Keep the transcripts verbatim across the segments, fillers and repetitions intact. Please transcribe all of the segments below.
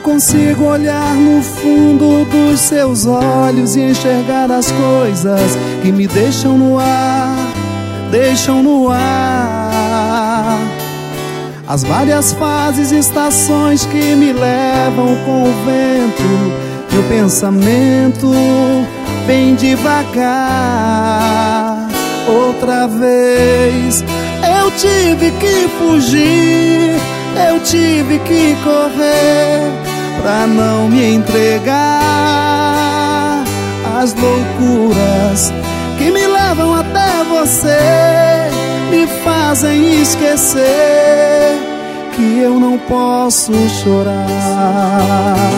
consigo olhar no fundo dos seus olhos e enxergar as coisas que me deixam no ar, deixam no ar. As várias fases e estações que me levam com o vento. Meu pensamento bem devagar. Outra vez eu tive que fugir, eu tive que correr pra não me entregar às loucuras que me levam até você, me fazem esquecer que eu não posso chorar.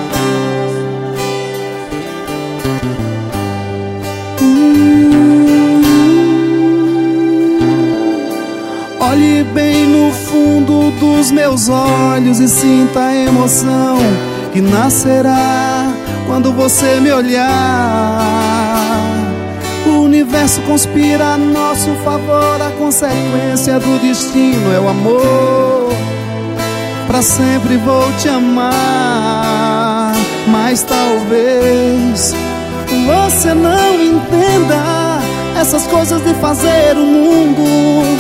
Olhe bem no fundo dos meus olhos e sinta a emoção que nascerá quando você me olhar. O universo conspira a nosso favor, a consequência do destino é o amor. Pra sempre vou te amar, mas talvez você não entenda essas coisas de fazer o mundo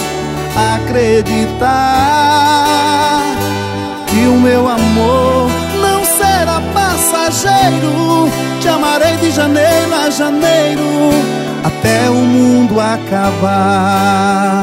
acreditar que o meu amor não será passageiro. Te amarei de janeiro a janeiro até o mundo acabar.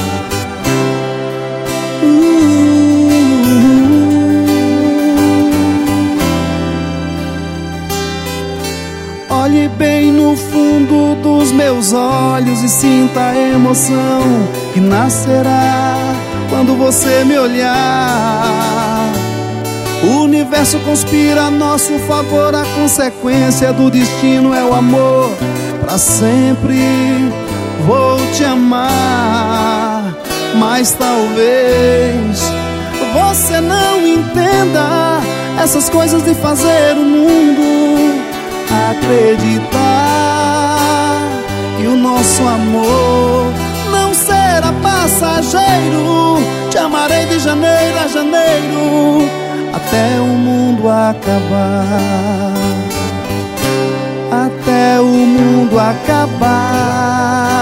Olhe bem no fundo dos meus olhos e sinta a emoção que nascerá quando você me olhar. O universo conspira a nosso favor, a consequência do destino é o amor. Pra sempre vou te amar, mas talvez você não entenda essas coisas de fazer o mundo acreditar que o nosso amor não será passageiro. Te amarei de janeiro a janeiro até o mundo acabar, até o mundo acabar.